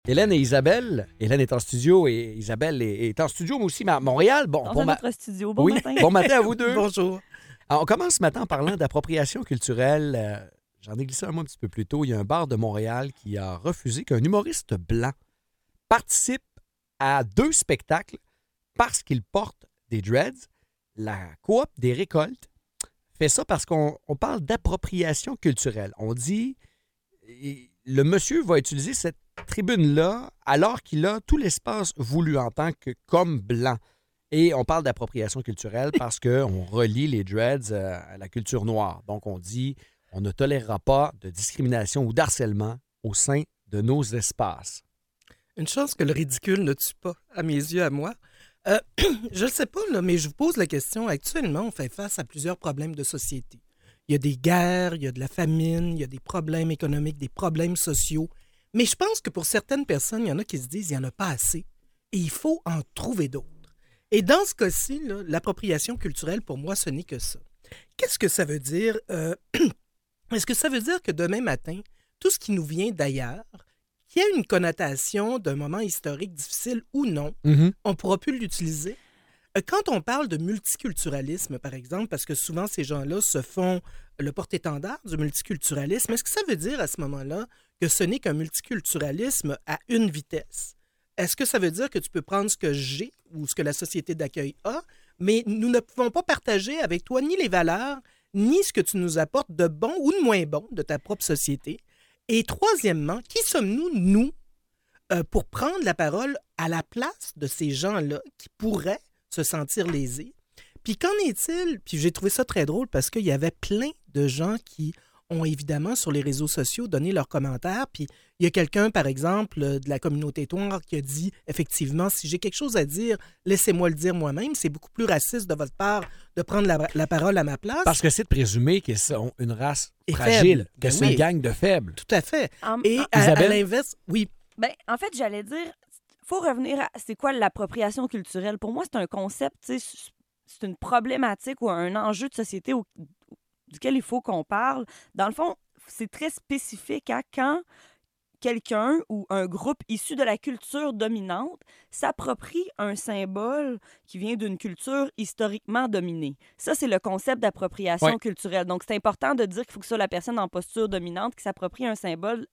Hélène et Isabelle. Hélène est en studio et Isabelle est en studio, mais aussi à Montréal. Dans notre studio. Bon oui, matin. bon matin à vous deux. Bonjour. Alors, on commence ce matin en parlant d'appropriation culturelle. J'en ai glissé un mot un petit peu plus tôt. Il y a un bar de Montréal qui a refusé qu'un humoriste blanc participe à 2 spectacles parce qu'il porte des dreads. La coop des récoltes fait ça parce qu'on parle d'appropriation culturelle. On dit, le monsieur va utiliser cette tribune-là alors qu'il a tout l'espace voulu en tant que comme blanc. Et on parle d'appropriation culturelle parce qu'on relie les dreads à la culture noire. Donc, on dit on ne tolérera pas de discrimination ou d'harcèlement au sein de nos espaces. Une chance que le ridicule ne tue pas, à mes yeux, à moi. Je ne sais pas, là, mais je vous pose la question. Actuellement, on fait face à plusieurs problèmes de société. Il y a des guerres, il y a de la famine, il y a des problèmes économiques, des problèmes sociaux. Mais je pense que pour certaines personnes, il y en a qui se disent qu'il n'y en a pas assez et il faut en trouver d'autres. Et dans ce cas-ci, là, l'appropriation culturelle, pour moi, ce n'est que ça. Qu'est-ce que ça veut dire? Est-ce que ça veut dire que demain matin, tout ce qui nous vient d'ailleurs, qu'il y ait une connotation d'un moment historique difficile ou non, on ne pourra plus l'utiliser? Quand on parle de multiculturalisme, par exemple, parce que souvent ces gens-là se font le porte-étendard du multiculturalisme, est-ce que ça veut dire à ce moment-là que ce n'est qu'un multiculturalisme à une vitesse? Est-ce que ça veut dire que tu peux prendre ce que j'ai ou ce que la société d'accueil a, mais nous ne pouvons pas partager avec toi ni les valeurs, ni ce que tu nous apportes de bon ou de moins bon de ta propre société? Et troisièmement, qui sommes-nous, nous, pour prendre la parole à la place de ces gens-là qui pourraient se sentir lésés? Puis qu'en est-il? Puis j'ai trouvé ça très drôle parce qu'il y avait plein de gens qui ont évidemment sur les réseaux sociaux donné leurs commentaires. Puis il y a quelqu'un, par exemple, de la communauté noire qui a dit, effectivement, si j'ai quelque chose à dire, laissez-moi le dire moi-même. C'est beaucoup plus raciste de votre part de prendre la parole à ma place. Parce que c'est de présumer qu'ils sont une race fragile, que c'est une gang de faibles. Tout à fait. Et Isabelle? à l'inverse, oui. Ben, en fait, j'allais dire, faut revenir à c'est quoi l'appropriation culturelle. Pour moi, c'est un concept, c'est une problématique ou un enjeu de société duquel il faut qu'on parle. Dans le fond, c'est très spécifique à quand quelqu'un ou un groupe issu de la culture dominante s'approprie un symbole qui vient d'une culture historiquement dominée. Ça, c'est le concept d'appropriation culturelle. Donc, c'est important de dire qu'il faut que ce soit la personne en posture dominante qui s'approprie un symbole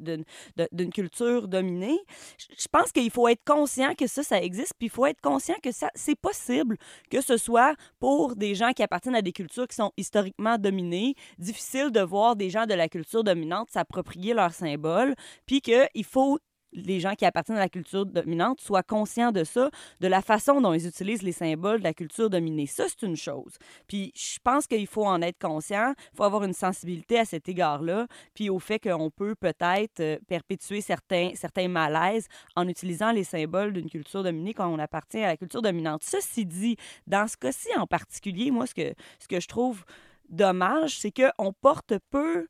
d'une culture dominée. Je pense qu'il faut être conscient que ça existe, puis il faut être conscient que c'est possible que ce soit pour des gens qui appartiennent à des cultures qui sont historiquement dominées, difficile de voir des gens de la culture dominante s'approprier leur symbole, puis qu'il faut les gens qui appartiennent à la culture dominante soient conscients de ça, de la façon dont ils utilisent les symboles de la culture dominée. Ça, c'est une chose. Puis je pense qu'il faut en être conscient, il faut avoir une sensibilité à cet égard-là, puis au fait qu'on peut peut-être perpétuer certains malaises en utilisant les symboles d'une culture dominée quand on appartient à la culture dominante. Ceci dit, dans ce cas-ci en particulier, moi, ce que je trouve dommage, c'est qu'on porte peu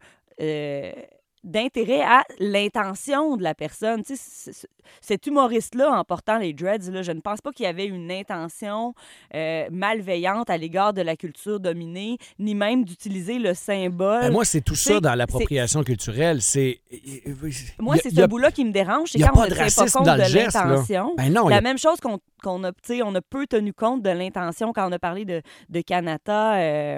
d'intérêt à l'intention de la personne. Tu sais, cet humoriste-là, en portant les dreads, là, je ne pense pas qu'il y avait une intention malveillante à l'égard de la culture dominée, ni même d'utiliser le symbole. Moi, c'est tout ça dans l'appropriation culturelle. Moi, c'est ce bout-là qui me dérange. C'est quand on ne tient pas compte de l'intention. La même chose qu'on a peu tenu compte de l'intention quand on a parlé de Kanata.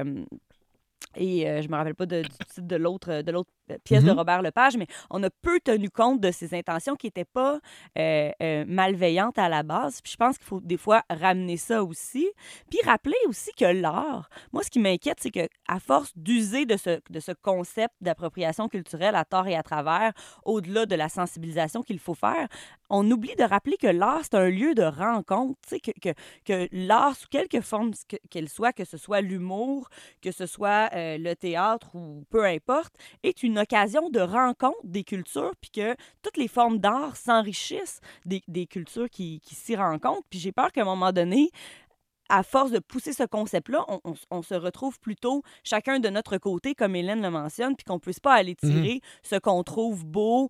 Et je me rappelle pas du titre de l'autre pièce de Robert Lepage, mais on a peu tenu compte de ses intentions qui n'étaient pas malveillantes à la base. Puis je pense qu'il faut des fois ramener ça aussi. Puis rappeler aussi que l'art, moi, ce qui m'inquiète, c'est qu'à force d'user de ce concept d'appropriation culturelle à tort et à travers, au-delà de la sensibilisation qu'il faut faire, on oublie de rappeler que l'art, c'est un lieu de rencontre, que l'art, sous quelque forme qu'elle soit, que ce soit l'humour, que ce soit le théâtre ou peu importe, est une occasion de rencontre des cultures, puis que toutes les formes d'art s'enrichissent des cultures qui s'y rencontrent. Puis j'ai peur qu'à un moment donné, à force de pousser ce concept-là, on se retrouve plutôt chacun de notre côté, comme Hélène le mentionne, puis qu'on ne puisse pas aller tirer ce qu'on trouve beau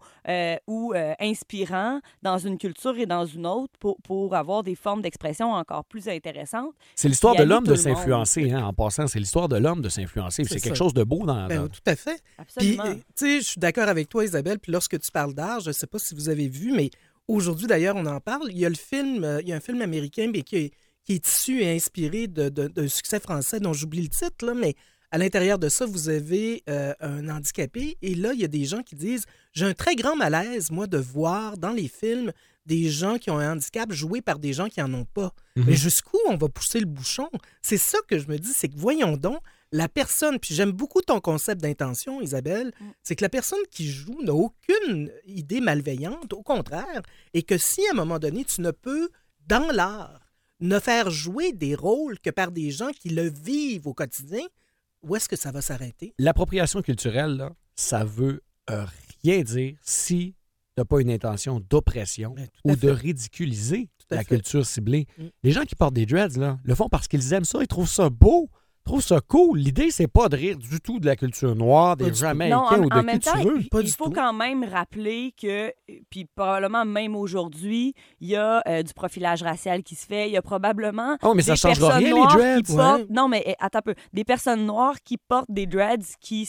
ou inspirant dans une culture et dans une autre pour avoir des formes d'expression encore plus intéressantes. C'est l'histoire Puis de aller l'homme tout de le monde. s'influencer, hein, en passant. C'est l'histoire de l'homme de s'influencer. C'est C'est quelque ça. chose de beau dans... Ben, tout à fait. Puis, Absolument. tu sais, je suis d'accord avec toi, Isabelle. Puis lorsque tu parles d'art, je ne sais pas si vous avez vu, mais aujourd'hui, d'ailleurs, on en parle. Il y a il y a un film américain mais qui est issu et inspiré d'un succès français dont j'oublie le titre, là, mais à l'intérieur de ça, vous avez un handicapé. Et là, il y a des gens qui disent « J'ai un très grand malaise, moi, de voir dans les films des gens qui ont un handicap joués par des gens qui n'en ont pas. Mais jusqu'où on va pousser le bouchon? C'est ça que je me dis, c'est que voyons donc, la personne, puis j'aime beaucoup ton concept d'intention, Isabelle, c'est que la personne qui joue n'a aucune idée malveillante, au contraire, et que si à un moment donné, tu ne peux, dans l'art, ne faire jouer des rôles que par des gens qui le vivent au quotidien, où est-ce que ça va s'arrêter? L'appropriation culturelle, là, ça veut rien dire si tu n'as pas une intention d'oppression Ben, tout ou à de fait. ridiculiser Tout à la fait. culture ciblée. Mm. Les gens qui portent des dreads, là, le font parce qu'ils aiment ça, ils trouvent ça beau, ils trouvent ça cool. L'idée, c'est pas de rire du tout de la culture noire, Pas des du tout. Jamaïcains Non, ou de en qui même tu temps, veux. Pas il du faut tout. quand même rappeler que, puis probablement même aujourd'hui, il y a du profilage racial qui se fait. Il y a probablement Oh, mais ça des changera personnes rien, les noires dreads. qui portent... Non, mais attends un peu. Des personnes noires qui portent des dreads qui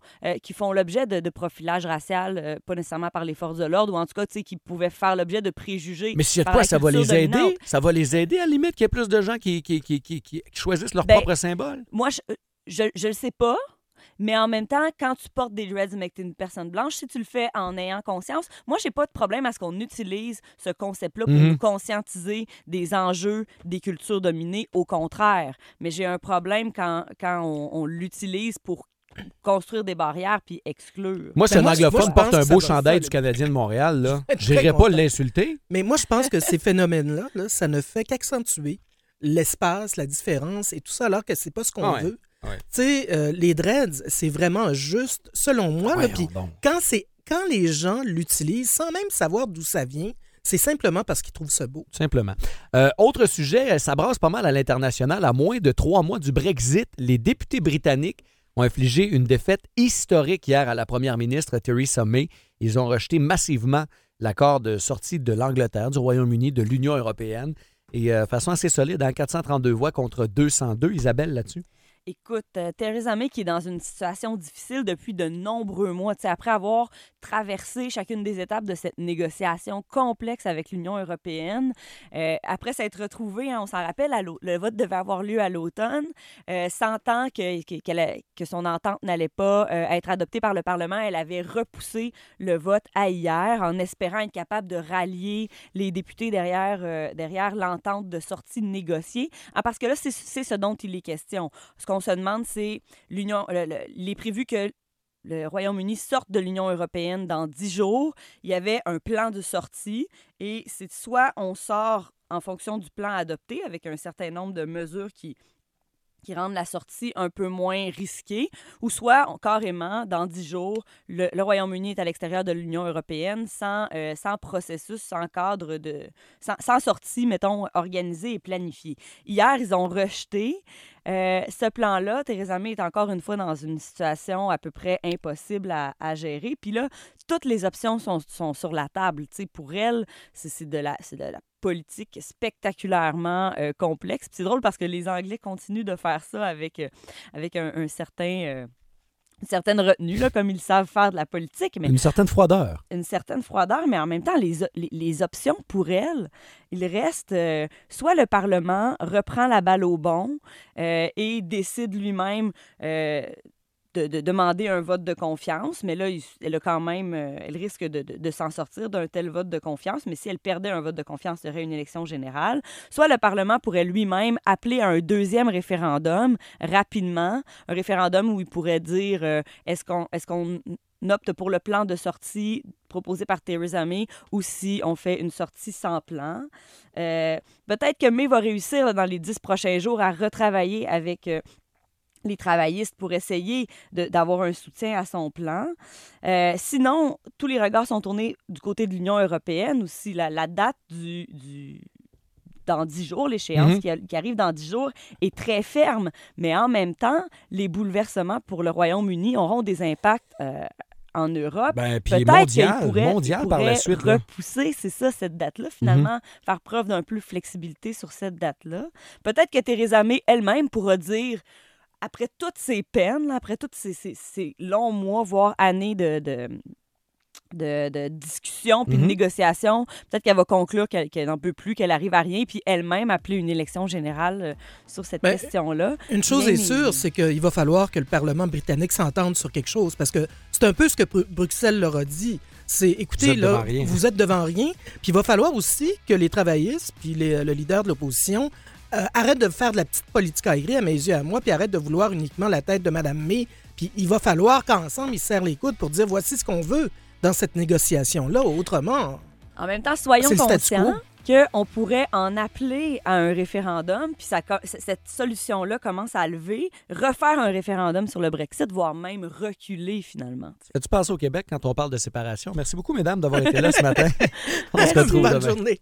font l'objet de profilage racial, pas nécessairement par les forces de l'ordre, ou en tout cas, tu sais, qui pouvaient faire l'objet de préjugés. Mais s'il y a de par quoi, la ça va culture les aider. dominante. Ça va les aider, à la limite, qu'il y ait plus de gens qui choisissent leur Ben, propre symbole. Moi, je le sais pas. Mais en même temps, quand tu portes des dreads mais que tu es une personne blanche, si tu le fais en ayant conscience, moi, j'ai pas de problème à ce qu'on utilise ce concept-là pour nous conscientiser des enjeux des cultures dominées. Au contraire. Mais j'ai un problème quand on l'utilise pour construire des barrières puis exclure. Moi, si Ben un moi, tu vois, anglophone je porte pense un que ça beau va chandail ça, du là. Canadien de Montréal, là, Très j'irais pas content. l'insulter. Mais moi, je pense que ces phénomènes-là, là, ça ne fait qu'accentuer l'espace, la différence et tout ça, alors que c'est pas ce qu'on Ouais. veut. Ouais. Tu sais, les dreads, c'est vraiment juste, selon moi, là, Voyons puis donc. quand les gens l'utilisent sans même savoir d'où ça vient, c'est simplement parce qu'ils trouvent ça beau. Tout simplement. Autre sujet, ça brasse pas mal à l'international. À moins de 3 mois du Brexit, les députés britanniques ont infligé une défaite historique hier à la première ministre Theresa May. Ils ont rejeté massivement l'accord de sortie de l'Angleterre, du Royaume-Uni, de l'Union européenne. Et façon assez solide, hein, 432 voix contre 202. Isabelle, là-dessus? Écoute, Theresa May qui est dans une situation difficile depuis de nombreux mois, tu sais, après avoir traversé chacune des étapes de cette négociation complexe avec l'Union européenne, après s'être retrouvée, hein, on s'en rappelle, le vote devait avoir lieu à l'automne, sentant que son entente n'allait pas être adoptée par le Parlement, elle avait repoussé le vote à hier en espérant être capable de rallier les députés derrière l'entente de sortie négociée. Ah, parce que là, c'est ce dont il est question. Ce qu'on se demande, c'est il est prévu que le Royaume-Uni sorte de l'Union européenne dans 10 jours. Il y avait un plan de sortie et c'est soit on sort en fonction du plan adopté avec un certain nombre de mesures qui rendent la sortie un peu moins risquée, ou soit carrément, dans 10 jours, le Royaume-Uni est à l'extérieur de l'Union européenne sans processus, sans cadre sans sortie, mettons, organisée et planifiée. Hier, ils ont rejeté ce plan-là. Theresa May est encore une fois dans une situation à peu près impossible à gérer. Puis là, toutes les options sont sur la table. Tu sais, pour elle, c'est de la politique spectaculairement complexe. Puis c'est drôle parce que les Anglais continuent de faire ça avec un certain... une certaine retenue, là, comme ils savent faire de la politique. Mais Une certaine froideur. une certaine froideur, mais en même temps, les options pour elle, il reste soit le Parlement reprend la balle au bon et décide lui-même de demander un vote de confiance, mais là, elle risque de s'en sortir d'un tel vote de confiance, mais si elle perdait un vote de confiance, il y aurait une élection générale. Soit le Parlement pourrait lui-même appeler à un deuxième référendum rapidement, un référendum où il pourrait dire est-ce qu'on opte pour le plan de sortie proposé par Theresa May ou si on fait une sortie sans plan. Peut-être que May va réussir là, dans les 10 prochains jours à retravailler avec les travaillistes pour essayer d'avoir un soutien à son plan. Sinon, tous les regards sont tournés du côté de l'Union européenne aussi. La date dans 10 jours, l'échéance qui arrive dans 10 jours est très ferme. Mais en même temps, les bouleversements pour le Royaume-Uni auront des impacts en Europe. Puis Peut-être mondial par la suite. Là. Repousser, c'est ça, cette date-là, finalement, faire preuve d'un peu de flexibilité sur cette date-là. Peut-être que Theresa May elle-même pourra dire, après toutes ces peines, là, après tous ces longs mois, voire années de discussion puis de négociation, peut-être qu'elle va conclure qu'elle n'en peut plus, qu'elle arrive à rien, puis elle-même appeler une élection générale sur cette question-là. Une chose est sûre, c'est qu'il va falloir que le Parlement britannique s'entende sur quelque chose, parce que c'est un peu ce que Bruxelles leur a dit. C'est, écoutez, vous êtes devant rien, puis il va falloir aussi que les travaillistes puis le leader de l'opposition arrêtent de faire de la petite politique aérée à mes yeux, à moi, puis arrêtent de vouloir uniquement la tête de Mme May. Puis il va falloir qu'ensemble, ils se serrent les coudes pour dire voici ce qu'on veut dans cette négociation-là. Autrement, en même temps, soyons conscients qu'on pourrait en appeler à un référendum, puis cette solution-là commence à lever, refaire un référendum sur le Brexit, voire même reculer finalement. Fais-tu penser au Québec quand on parle de séparation? Merci beaucoup, mesdames, d'avoir été là ce matin. On se retrouve demain. Bonne journée.